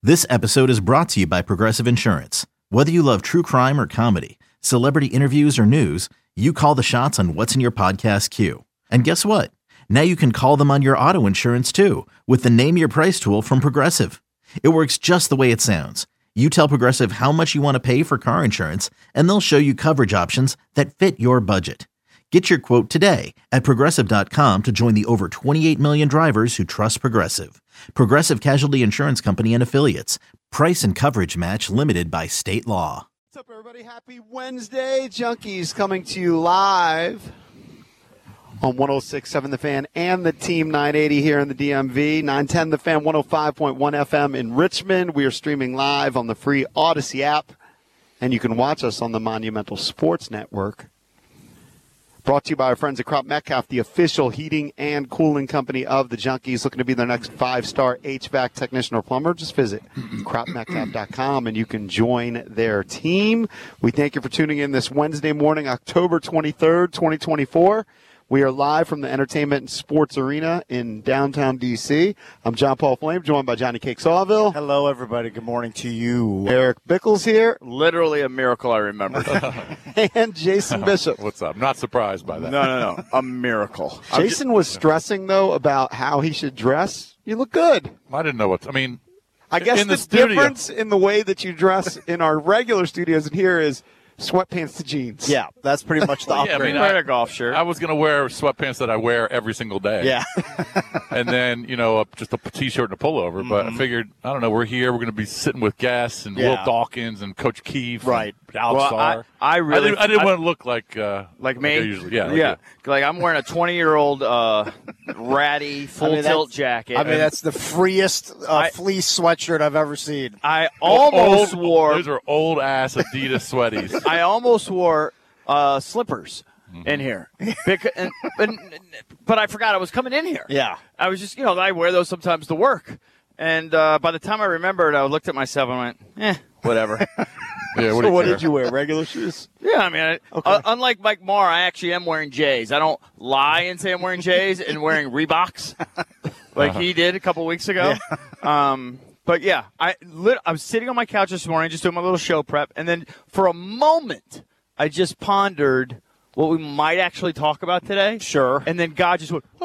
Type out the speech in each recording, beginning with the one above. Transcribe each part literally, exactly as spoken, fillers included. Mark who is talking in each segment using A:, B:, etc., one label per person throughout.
A: This episode is brought to you by Progressive Insurance. Whether you love true crime or comedy, celebrity interviews or news, you call the shots on what's in your podcast queue. And guess what? Now you can call them on your auto insurance too with the Name Your Price tool from Progressive. It works just the way it sounds. You tell Progressive how much you want to pay for car insurance, and they'll show you coverage options that fit your budget. Get your quote today at Progressive dot com to join the over twenty-eight million drivers who trust Progressive. Progressive Casualty Insurance Company and Affiliates. Price and coverage match limited by state law.
B: What's up, everybody? Happy Wednesday. Junkies coming to you live on one oh six point seven The Fan and the Team nine eighty here in the D M V. nine ten The Fan, one oh five point one F M in Richmond. We are streaming live on the free Odyssey app, and you can watch us on the Monumental Sports Network. Brought to you by our friends at Crop Metcalf, the official heating and cooling company of the Junkies. Looking to be their next five-star H V A C technician or plumber? Just visit crop metcalf dot com and you can join their team. We thank you for tuning in this Wednesday morning, October twenty-third, twenty twenty-four. We are live from the Entertainment and Sports Arena in downtown D C. I'm John Paul Flame, joined by Johnny Cake Sawville.
C: Hello, everybody. Good morning to you.
B: Eric Bickles here.
D: Literally a miracle I remembered.
B: And Jason Bishop.
E: What's up? Not surprised by that.
D: No, no, no. A miracle.
B: Jason was stressing, though, about how he should dress. You look good.
E: I didn't know what – I mean –
B: I guess
E: in the,
B: the
E: studio.
B: difference in the way that you dress in our regular studios and here is sweatpants to jeans.
C: Yeah, that's pretty much the
E: Well, yeah, I
C: upgrade.
E: mean,
D: Wear a golf shirt.
E: I was going to wear sweatpants that I wear every single day.
C: Yeah.
E: And then, you know, a, just a T-shirt and a pullover. Mm-hmm. But I figured, I don't know, we're here. We're going to be sitting with Guess and
C: Yeah.
E: Will Dawkins and Coach Keefe.
C: Right.
E: And Alex
D: Well,
E: Starr.
D: I, I really
E: I didn't, I didn't
D: I-
E: want to look like uh,
D: like me.
E: I usually, yeah, like
D: yeah.
E: you.
D: Like I'm wearing a twenty-year-old uh, ratty full
C: I mean,
D: tilt
C: that's-
D: jacket.
C: I mean, that's the freest uh,
D: I-
C: fleece sweatshirt I've ever seen.
D: I almost
E: old,
D: wore.
E: Those are old ass Adidas sweaties.
D: I almost wore uh, slippers
E: Mm-hmm.
D: in here, because, and, and, but I forgot I was coming in here.
C: Yeah.
D: I was just, you know, I wear those sometimes to work, and uh, by the time I remembered, I looked at myself and went, eh, whatever.
E: Yeah, what,
B: So
E: do you
B: what
E: care?
B: did you wear? Regular shoes?
D: Yeah, I mean, I, uh, unlike Mike Moore, I actually am wearing J's. I don't lie and say I'm wearing J's and wearing Reeboks like
E: Uh-huh.
D: he did a couple weeks ago. Um, but yeah, I lit, I was sitting on my couch this morning just doing my little show prep, and then for a moment, I just pondered what we might actually talk about today.
C: Sure.
D: And then God just went,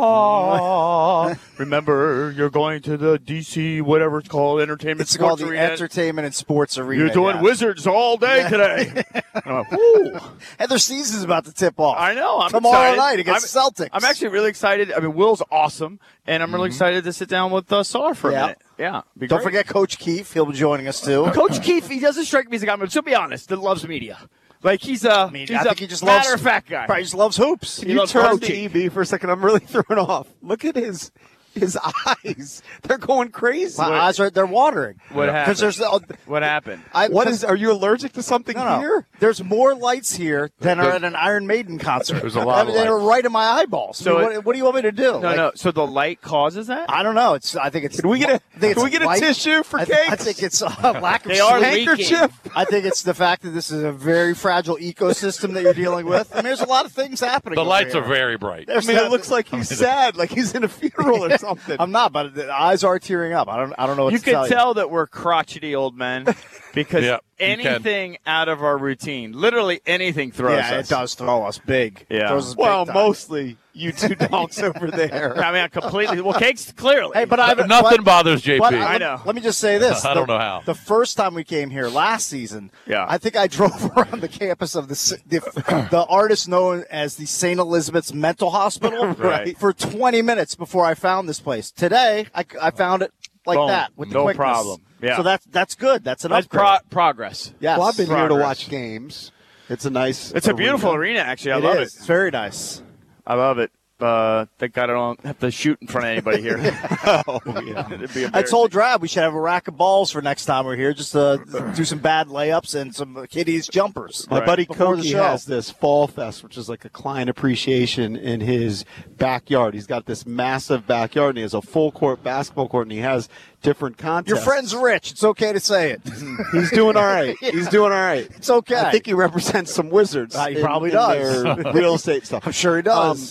D: oh, remember, you're going to the D C, whatever it's called, Entertainment
C: It's called
D: Sports
C: the
D: Arena.
C: Entertainment and Sports Arena.
D: You're doing
C: yeah.
D: Wizards all day today. And I went, woo.
C: And their season's about to tip off.
D: I know. I'm
C: Tomorrow
D: excited.
C: night against
D: I'm,
C: Celtics.
D: I'm actually really excited. I mean, Will's awesome, and I'm really excited to sit down with uh, Sar for a
C: Yeah.
D: minute. Yeah. be
C: Don't
D: great.
C: forget Coach Keefe. He'll be joining us, too.
D: Coach Keefe, he doesn't strike me as a guy, but to be honest, that loves media. Like, he's a,
C: I mean,
D: he's
C: I
D: a
C: think he just loves
D: matter-of-fact guy.
C: Probably just loves hoops.
B: Can
D: He
B: you
D: loves
B: turn
D: coaching.
B: to E B for a second? I'm really thrown off. Look at his his eyes. They're going crazy.
C: My eyes are they're watering.
D: What happened?
C: Because there's uh,
D: What happened?
C: I,
B: What is? Are you allergic to something
C: no, no.
B: here?
C: There's more lights here than are at an Iron Maiden concert.
E: There's a lot
C: I
E: of
C: mean, They're
E: lights.
C: right in my eyeballs.
D: So
C: I mean,
D: it-
C: what, what do you want me to do?
D: No,
C: Like,
D: no. So the light causes that?
C: I don't know. It's. I think it's.
B: Can we get a?
C: I think
B: Can we
C: it's
B: get a
C: light.
B: tissue for
C: I,
B: cakes?
C: I think it's a lack of
D: They are
C: sleep.
D: leaking.
B: handkerchief.
C: I think it's the fact that this is a very fragile ecosystem that you're dealing with. I mean, there's a lot of things happening.
E: The
C: over
E: lights
C: here.
E: are very bright.
B: I
C: There's
B: mean,
C: not-
B: it looks like he's sad, like he's in a funeral or something.
C: I'm not, but the eyes are tearing up. I don't. I don't know what
D: You
C: to
D: can
C: tell,
D: tell that we're crotchety old men because
E: Yeah, you
D: anything out of our routine, literally anything
C: you.
D: throws
C: Yeah,
D: us.
C: it does throw us big.
D: Yeah.
C: Throws us
B: well,
C: big time.
B: mostly you two donks over there.
D: I mean, completely. Well, Cake's clearly.
C: Hey, but I
E: Nothing
C: but,
E: bothers J P.
C: But
D: I
C: let,
D: know.
C: Let me just say this.
E: I
C: The-
E: don't know how.
C: The first time we came here last season,
D: Yeah.
C: I think I drove around the campus of the s- the, the artist known as the Saint Elizabeth's Mental Hospital
D: Right.
C: for twenty minutes before I found this place. Today, I, I found it like
D: Boom.
C: that with the
D: No
C: quickness.
D: problem. Yeah.
C: So that's that's good. That's an
D: That's
C: upgrade.
D: pro- progress.
C: Yes.
B: Well, I've been here to
D: Progress.
B: watch games. It's a nice.
D: It's a beautiful arena, actually. I
C: It
D: love
C: is.
D: it.
C: It's very nice.
D: I love it. Uh, thank God I don't have to shoot in front of anybody here.
B: Oh, yeah.
D: It'd be
C: I told Drab we should have a rack of balls for next time we're here, just to do some bad layups and some kiddies jumpers.
B: My
D: Right.
B: buddy
C: Before the
B: Koki
C: show.
B: has this Fall Fest, which is like a client appreciation in his backyard. He's got this massive backyard, and he has a full court basketball court, and he has different contests.
C: Your friend's rich. It's okay to say it.
B: He's doing all right. He's doing all right.
C: It's okay.
B: I think he represents some wizards.
C: Uh, he
B: in-
C: probably
B: in
C: does.
B: their real estate stuff.
C: I'm sure he does.
B: Um,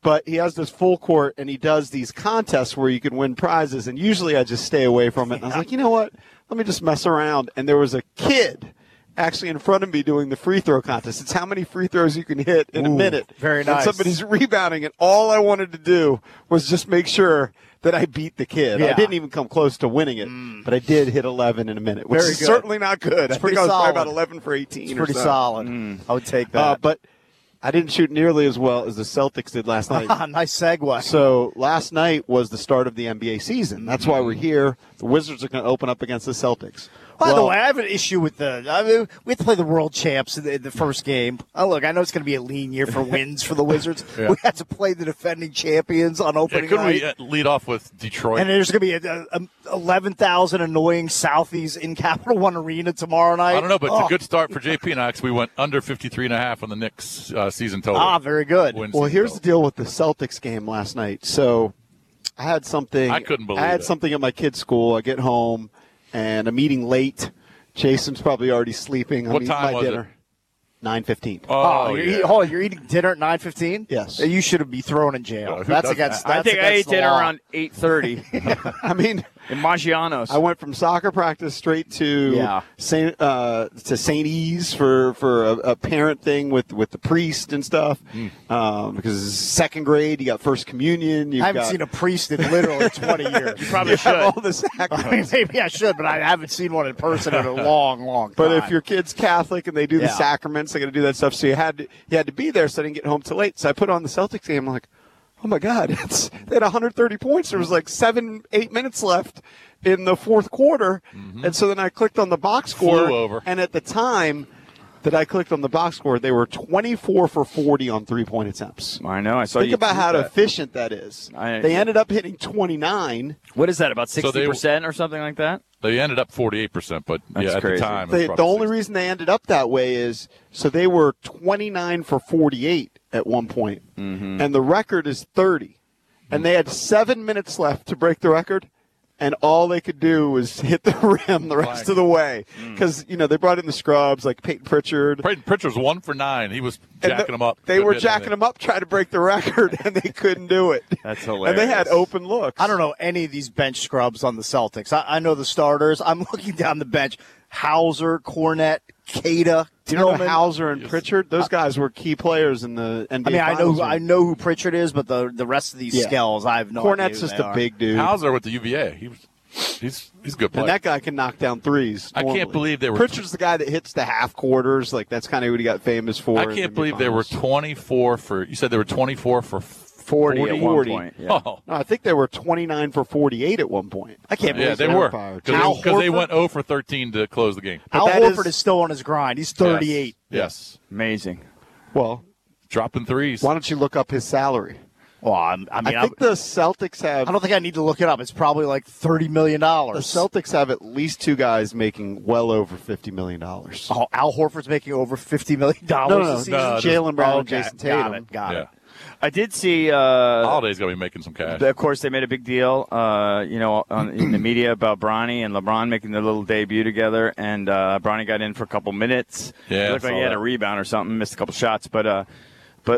B: But he has this full court, and he does these contests where you can win prizes. And usually I just stay away from it. And I was like, you know what? Let me just mess around. And there was a kid actually in front of me doing the free throw contest. It's how many free throws you can hit in
C: Ooh,
B: a minute.
C: very nice.
B: And somebody's rebounding, and all I wanted to do was just make sure that I beat the kid.
C: Yeah.
B: I didn't even come close to winning it, mm. but I did hit eleven in a minute, which
C: Very
B: is
C: good.
B: certainly not good.
C: It's
B: I
C: pretty
B: think I was
C: solid.
B: probably about eleven for eighteen.
C: It's
B: or
C: pretty
B: so.
C: solid.
B: Mm.
C: I would take that.
B: Uh, but I didn't shoot nearly as well as the Celtics did last night.
C: Nice segue.
B: So last night was the start of the N B A season. That's why we're here. The Wizards are going to open up against the Celtics.
C: By
B: well,
C: the way, I have an issue with the. I mean, we have to play the world champs in the, in the first game. Oh, look, I know it's going to be a lean year for wins for the Wizards.
E: Yeah.
C: We have to play the defending champions on
E: Yeah,
C: opening
E: couldn't
C: night.
E: we uh, lead off with Detroit?
C: And there's going to be a, a, a eleven thousand annoying Southies in Capital One Arena tomorrow night.
E: I don't know, but
C: oh.
E: it's a good start for J P and I because we went under fifty-three and a half on the Knicks uh, season total.
C: Ah, very good.
E: Win
B: well,
E: season
B: here's the
E: total.
B: deal with the Celtics game last night. So I had something.
E: I couldn't believe
B: I had
E: it.
B: something at my kid's school. I get home, and I'm eating late. Jason's probably already sleeping. I'm
E: What
B: eating
E: time
B: my
E: was it?
B: dinner. nine fifteen.
C: Oh,
E: Oh,
C: you're,
E: yeah.
C: eating, hold on, you're eating dinner at nine fifteen?
B: Yes.
C: You should be thrown in jail.
E: Uh, who
C: that's
E: does
C: against.
E: that?
C: That's
D: I think I
C: against
D: ate
C: the
D: dinner
C: law.
D: around eight thirty
B: I mean,
D: in Maggiano's.
B: I went from soccer practice straight to
C: Yeah.
B: Saint uh, to Saint E's for for a, a parent thing with, with the priest and stuff. Um, because it's second grade, you got first communion. You've
C: I haven't
B: got,
C: seen a priest in literally twenty years. You
D: probably
B: you have
D: should.
B: all the sacraments.
C: I mean, maybe I should, but I haven't seen one in person in a long, long time.
B: But if your kid's Catholic and they do the
C: Yeah.
B: sacraments, they're going to do that stuff. So you had to, you had to be there, so I didn't get home till late. So I put on the Celtics game. I'm like, oh my God, it's they had one hundred thirty points. There was like seven, eight minutes left in the fourth quarter, and so then I clicked on the box score.
E: Flew over.
B: And at the time that I clicked on the box score, they were twenty-four for forty on three point attempts.
D: I know. I saw
B: Think
D: you
B: about
D: tweet
B: how
D: that.
B: efficient that is.
D: I-
B: they ended up hitting twenty-nine.
D: What is that? About
E: So
D: sixty
E: they-
D: percent or something like that?
E: They ended up forty-eight percent, but
D: That's
E: yeah, at
D: crazy.
E: the time. it was
B: They, the
E: probably
B: only
E: sixty.
B: reason they ended up that way is so they were twenty-nine for forty-eight at one point,
D: Mm-hmm.
B: and the record is thirty. And they had seven minutes left to break the record, and all they could do was hit the rim the rest
E: Flag.
B: of the way.
D: Mm.
B: Because, you know, they brought in the scrubs like Peyton Pritchard.
E: Peyton Pritchard was one for nine. He was
B: and
E: jacking
B: the-
E: them up.
B: They
E: Good
B: were
E: bit, I
B: jacking
E: think.
B: them up trying to break the record, and they couldn't do it.
D: That's
B: And
D: hilarious.
B: they had open looks.
C: I don't know any of these bench scrubs on the Celtics. I, I know the starters. I'm looking down the bench. Hauser, Cornette, Cada,
B: Do you know
C: Tillman.
B: Hauser and Pritchard? Those guys were key players in the N
C: I
B: B A
C: mean, I know
B: Finals.
C: who, I know who Pritchard is, but the the rest of these
B: Yeah.
C: skells, I have no idea.
B: Cornette's
C: who
B: just
C: they
B: a
C: are.
B: big dude.
E: Hauser with the U V A. He was, he's he's a good player.
B: And that guy can knock down threes.
E: I can't
B: normally.
E: believe they were-
B: Pritchard's the guy that hits the half quarters. Like that's kind of what he got famous for.
E: I
B: in the
E: can't believe they were
B: finals.
E: twenty-four for. You said they were twenty-four for
D: forty, at one
B: forty.
D: point. Yeah.
E: Oh,
B: No, I think they were twenty-nine for forty-eight at one point.
C: I can't believe
E: yeah, they
C: it.
E: were
B: Fire.
E: because
C: Al
E: they, they
C: Horford?
E: went zero for thirteen to close the game.
C: Al
B: that
C: Horford
B: is-
C: is, still on his grind. He's thirty-eight.
E: Yes,
D: Amazing.
B: Well,
E: dropping threes.
B: why don't you look up his salary?
C: Well, I'm, I
B: I
C: mean, I,
B: think the Celtics have
C: I don't think I need to look it up. It's probably like thirty million
B: the
C: dollars.
B: Celtics have at least two guys making well over fifty million dollars.
C: Oh, Al Horford's making over fifty million dollars
B: No, no,
C: a
B: no,
C: season.
E: no,
B: Jalen Brown and
C: Okay,
B: Jason Tatum.
C: Got it. Got
E: Yeah,
C: it.
D: I did see. Uh,
E: Holiday's gonna be making some cash.
D: Of course, they made a big deal, uh, you know, on, in the media about Bronny and LeBron making their little debut together. And uh, Bronny got in for a couple minutes.
E: Yeah,
D: it looked
E: I
D: like
E: saw
D: he had
E: that.
D: a rebound or something, missed a couple shots. But uh, but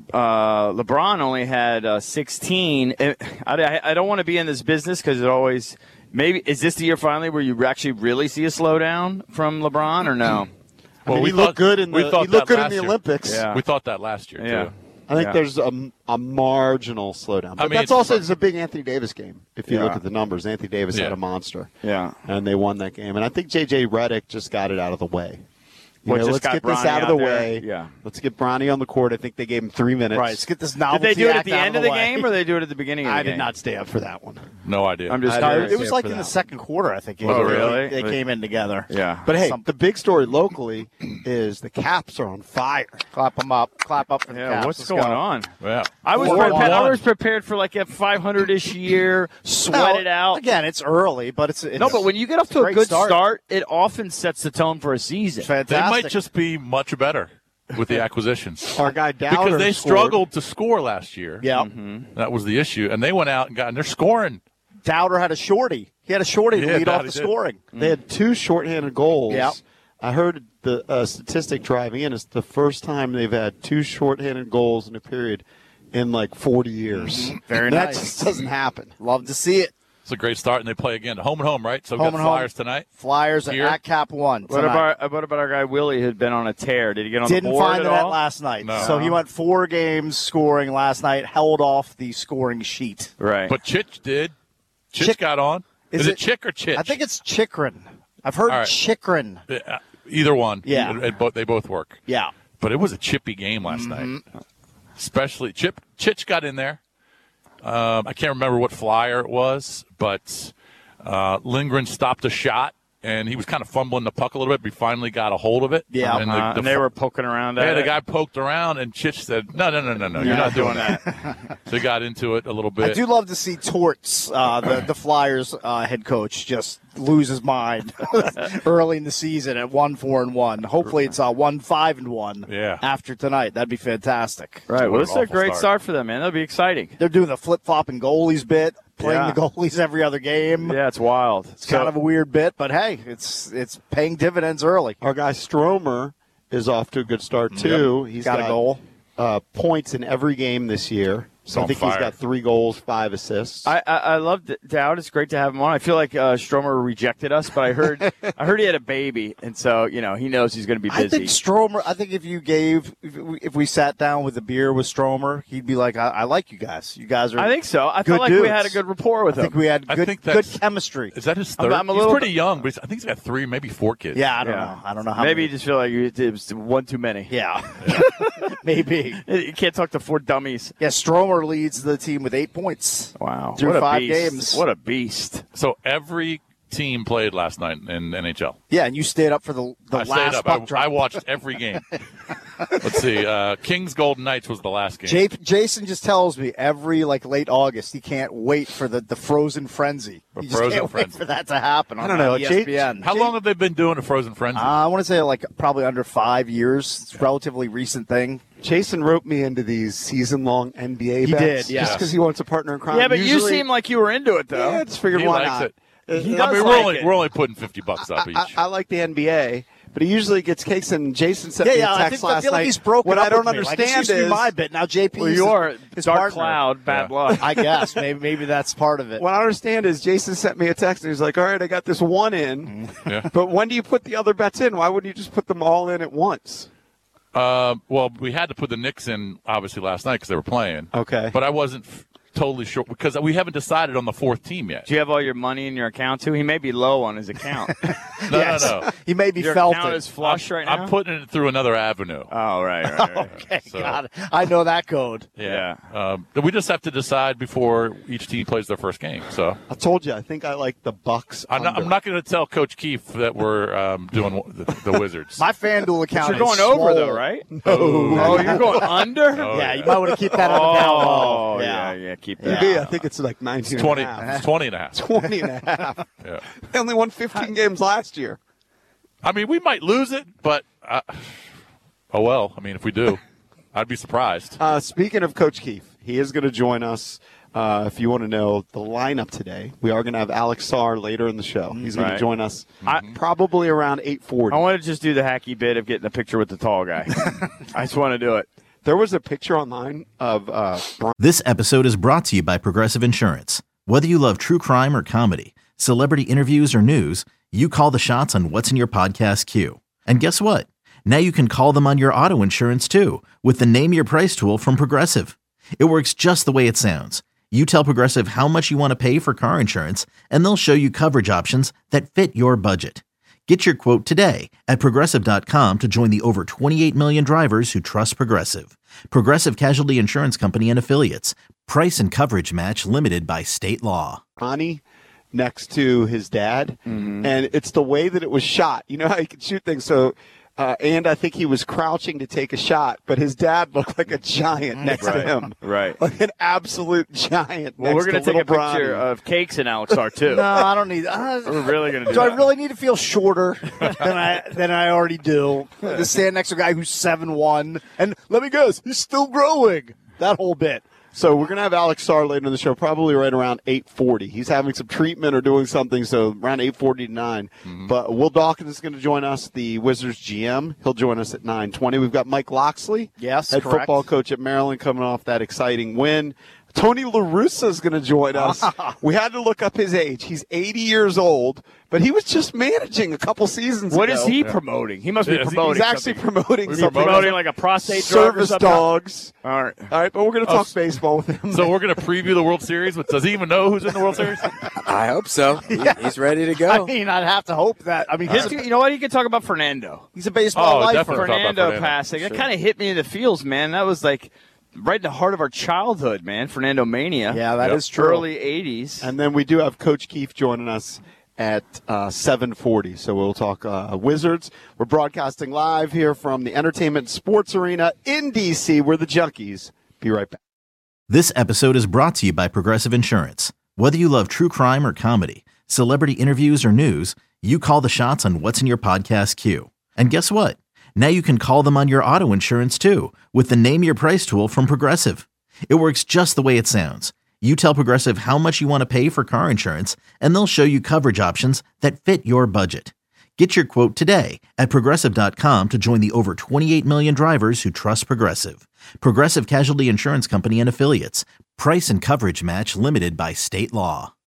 D: uh, LeBron only had uh, sixteen. I, I, I don't want to be in this business because it always maybe is this the year finally where you actually really see a slowdown from LeBron or no?
B: I mean,
E: we
B: he looked
E: thought-
B: good in
E: we
B: the
E: thought
B: he looked
E: that
B: good in
E: last
B: the
E: year.
B: Olympics.
D: Yeah.
E: We thought that last year
D: Yeah.
E: too.
B: I think
D: Yeah.
B: there's a, a marginal slowdown. But
E: I mean,
B: that's
E: it's-
B: also it's a big Anthony Davis game. If you
D: Yeah.
B: look at the numbers, Anthony Davis
E: Yeah.
B: had a monster.
D: Yeah.
B: And they won that game. And I think J J Redick just got it out of the way. You
D: What,
B: know,
D: just
B: let's
D: got
B: get this
D: Bronny
B: out of the
D: out there?
B: way.
D: Yeah.
B: Let's get Bronny on the court. I think they gave him three minutes.
C: Right. Let's get this
D: Did
C: novelty
D: they do it at
C: act
D: the
C: out
D: end of the
C: way.
D: game or they do it at the beginning of the
B: I
D: game?
B: did not stay up for that one.
E: No idea.
D: I'm just
B: I
C: No,
B: didn't
D: curious.
C: it was
B: stay up
C: like
B: for
C: in the
B: that.
C: second quarter, I think.
D: Was it
C: They-
D: really?
C: They
D: Like-
C: came in together.
D: Yeah.
B: But hey,
C: Some-
B: the big story locally is the Caps are on fire.
C: Clap them up. Clap up for the
D: Yeah,
C: Caps.
D: what's
C: Let's
D: going
C: go.
D: on?
E: yeah.
D: I was,
C: Four
D: prepared, I
C: one.
D: was prepared for like a five hundred-ish year, sweat
C: Well,
D: it out.
C: Again, it's early, but it's, it's
D: No, but when you get off to a
C: great
D: good
C: start.
D: start. it often sets the tone for a season.
C: fantastic.
E: They might just be much better with the acquisitions.
B: Our guy Dowder
E: Because they
B: scored.
E: struggled to score last year.
C: Yeah.
E: That was the issue. And they went out and got, and they're scoring.
C: Dowder had a shorty. He had a shorty to
E: Yeah,
C: lead off
E: Dowdy
C: the
E: did.
C: scoring.
B: They had two shorthanded goals.
C: Yep.
B: I heard the uh, statistic driving in. It's the first time they've had two shorthanded goals in a period in like forty years.
C: Mm-hmm. Very
B: that
C: nice.
B: just doesn't happen.
C: Love to see it.
E: It's a great start, and they play again. Home and home, right? So we've
C: Home
E: got
C: and home.
E: Flyers tonight.
C: Flyers
E: Here.
C: at Cap One.
D: What
C: tonight.
D: about what about our guy Willie who'd been on a tear? Did he get on
C: Didn't
D: the board
C: find
D: at
C: the net
D: all?
C: last night.
E: No.
C: So he went four games scoring last night, held off the scoring sheet.
D: Right.
E: But Chich did. Chich
C: Chick-
E: got on.
C: Is
E: Is,
C: it-
E: it Chick or Chich?
C: I think it's Chikrin. I've heard
E: All right.
C: Chikrin.
E: Uh, Either one.
C: Yeah.
E: It- it bo- they both work.
C: Yeah.
E: But it was a chippy game last
C: Mm-hmm.
E: night. Especially Chip. Chich got in there. Um, I can't remember what flyer it was, but uh, Lindgren stopped a shot, and he was kind of fumbling the puck a little bit, but he finally got a hold of it.
C: Yeah.
E: And, the,
D: Uh,
E: the
D: and they
E: fu-
D: were poking around at
E: Yeah, the
D: it.
E: guy poked around, and Chich said, no, no, no, no, no, you're
D: Yeah.
E: not doing that. So he got into it a little bit.
C: I do love to see Torts, uh, the, the Flyers uh, head coach, just lose his mind early in the season at one four and one. Hopefully, it's uh, one five and one.
E: Yeah.
C: After tonight, that'd be fantastic.
D: Right. Well,
E: What
D: this
E: an
D: is a
E: awful
D: great
E: start.
D: start for them, man. That'll be exciting.
C: They're doing the flip flopping goalies bit, playing
D: Yeah.
C: the goalies every other game.
D: Yeah, it's wild.
C: It's kind of a weird bit, but hey, it's it's paying dividends early.
B: Our guy Stromer is off to a good start too. He's
C: Got a goal.
B: Uh, points in every game this year. So I
E: on
B: think he's
E: fire.
B: got three goals, five assists.
D: I, I, I love D- Dowd. It's great to have him on. I feel like uh, Stromer rejected us, but I heard I heard he had a baby, and so you know he knows he's going to be
C: I
D: busy.
C: think Stromer. I think if you gave, if we, if we sat down with a beer with Stromer, he'd be like, "I, I like you guys. You guys are."
D: I think so. I
C: good
D: felt like we
C: dudes.
D: had a good rapport with
C: I think
D: him.
C: we had
E: I
C: good,
E: think
C: good
E: that's-
C: chemistry.
E: Is that his
D: I'm-
E: third?
D: I'm a
E: he's
D: little
E: pretty
D: bit-
E: young, but he's, I think he's got three, maybe four kids.
C: Yeah, I don't
D: Yeah.
C: know. I don't know how.
D: Maybe you
C: many.
D: just feel like it it was one too many.
C: Yeah, maybe.
D: You can't talk to four dummies.
C: Yeah, Stromer leads the team with eight points.
D: Wow.
C: Through
D: what a
C: five
D: beast.
C: games.
D: What a beast.
E: So every team played last night in N H L.
C: Yeah, and you stayed up for the the
E: I stayed
C: last
E: up.
C: puck
E: I,
C: drop.
E: I watched every game. Let's see. Uh, Kings Golden Knights was the last game.
C: J- Jason just tells me every like late August he can't wait for the, the frozen frenzy.
E: The
C: he just
E: frozen
C: can't
E: frenzy.
C: wait for that to happen. On,
B: I don't know,
C: on E S P N.
E: How long have they been doing a Frozen Frenzy?
C: Uh, I want to say like probably under five years. It's a relatively recent thing.
B: Jason roped me into these season-long N B A
C: He
B: bets
C: did, yeah.
B: just because he wants a partner in crime.
D: yeah, but you
B: Usually-
D: seem like you were into it, though.
B: Yeah, I just figured
E: he
B: why
E: likes
B: not.
E: it.
D: He
E: I
D: does
E: mean, we're
D: like
E: only
D: it.
E: we're only putting fifty bucks up each.
B: I, I like the N B A, but he usually gets cakes. And Jason sent
C: Yeah,
B: me
C: yeah.
B: a
C: I
B: text
C: think I
B: last
C: feel like
B: night.
C: he's broken
B: What
C: up
B: I don't
C: with me. Like,
B: understand
C: this used to be
B: is
C: my bit. Now J P.
D: Well, you are
C: his
D: dark
C: partner.
D: cloud, bad
E: Yeah.
D: luck.
C: I guess maybe maybe that's part of it.
B: what I understand is Jason sent me a text and he's like, "All right, I got this one in,
E: Yeah.
B: but when do you put the other bets in? Why wouldn't you just put them all in at once?"
E: Uh, well, we had to put the Knicks in obviously last night because they were playing.
B: Okay.
E: But I wasn't f- totally sure because we haven't decided on the fourth team yet.
D: Do you have all your money in your account, too? He may be low on his account.
E: No,
C: Yes.
E: no, no.
C: He may be
D: Your
C: felt
D: account
C: it.
D: is flush right now?
E: I'm putting it through another avenue.
D: Oh, right, right, right.
C: Okay,
E: So-
C: got it. I know that code.
E: Yeah. Um, we just have to decide before each team plays their first game. So
B: I told you, I think I like the Bucks.
E: I'm not, I'm
B: under.
E: not going to tell Coach Keefe that we're um, doing the, the Wizards.
C: My FanDuel account.
D: You're going
C: is
D: over, though,
C: swole.
D: right? Oh, you're going under?
E: Oh,
C: Yeah, you might want to keep that on the down low.
D: Oh, yeah, yeah, keep
B: Maybe,
D: that.
B: I think it's like nineteen
E: It's twenty,
B: and a half.
E: it's twenty and a half.
B: twenty and a half.
E: Yeah.
B: They only won fifteen games last year.
E: I mean, we might lose it, but uh, oh well. I mean, if we do, I'd be surprised.
B: Uh, speaking of Coach Keefe, he is going to join us. Uh, if you want to know the lineup today, we are going to have Alex Sarr later in the show. He's going
D: Right.
B: to join us
D: I-
B: probably around eight forty.
D: I want to just do the hacky bit of getting a picture with the tall guy. I just want to do it.
B: There was a picture online of uh, Brian.
A: This episode is brought to you by Progressive Insurance. Whether you love true crime or comedy, celebrity interviews or news, you call the shots on what's in your podcast queue. And guess what? Now you can call them on your auto insurance too with the Name Your Price tool from Progressive. It works just the way it sounds. You tell Progressive how much you want to pay for car insurance, and they'll show you coverage options that fit your budget. Get your quote today at Progressive dot com to join the over twenty-eight million drivers who trust Progressive. Progressive Casualty Insurance Company and Affiliates. Price and coverage match limited by state law.
B: Ronnie next to his dad, and it's the way that it was shot. You know how you can shoot things. So, uh, and I think he was crouching to take a shot, but his dad looked like a giant next to
D: Right.
B: him,
D: Right.
B: like an absolute giant.
D: Well,
B: next
D: we're going
B: to
D: to take a
B: little
D: picture
B: Bronny.
D: of cakes and Alex R, too.
C: No, I don't need. Uh,
D: We're really going to do
C: do I
D: that.
C: really need to feel shorter than I than I already do? To stand next to a guy who's seven one, and let me guess, he's still growing. That whole bit.
B: So we're going to have Alex Starr later in the show, probably right around eight forty. He's having some treatment or doing something, so around eight forty to nine. Mm-hmm. But Will Dawkins is going to join us, the Wizards G M. He'll join us at nine twenty. We've got Mike Loxley,
C: yes,
B: head
C: correct.
B: football coach at Maryland, coming off that exciting win. Tony La Russa is going to join us. We had to look up his age. He's eighty years old, but he was just managing a couple seasons
D: what
B: ago.
D: What is he yeah. promoting? He must be
E: yeah,
D: promoting
B: He's actually
D: something.
B: promoting
D: He's
B: something.
D: promoting like a prostate
B: service
D: drug or
B: dogs.
D: All right.
B: All right, but we're going to talk
E: oh,
B: baseball with him.
E: So we're going to preview the World Series, but does he even know who's in the World Series?
F: I hope so. He,
B: yeah.
F: He's ready to go.
C: I mean, I'd have to hope that. I mean,
D: his, you know what? He could talk about Fernando.
C: He's a baseball
E: oh,
C: lifer.
E: Definitely
D: Fernando,
E: Fernando
D: passing.
E: Sure.
D: That kind of hit me in the feels, man. That was like right in the heart of our childhood, man. Fernando Mania.
C: Yeah, that
E: yep.
C: is true.
D: Early eighties.
B: And then we do have Coach Keefe joining us at uh, seven forty. So we'll talk uh, Wizards. We're broadcasting live here from the Entertainment Sports Arena in D C. We're the Junkies. Be right back.
A: This episode is brought to you by Progressive Insurance. Whether you love true crime or comedy, celebrity interviews or news, you call the shots on what's in your podcast queue. And guess what? Now you can call them on your auto insurance too with the Name Your Price tool from Progressive. It works just the way it sounds. You tell Progressive how much you want to pay for car insurance, and they'll show you coverage options that fit your budget. Get your quote today at Progressive dot com to join the over twenty-eight million drivers who trust Progressive. Progressive Casualty Insurance Company and Affiliates. Price and coverage match limited by state law.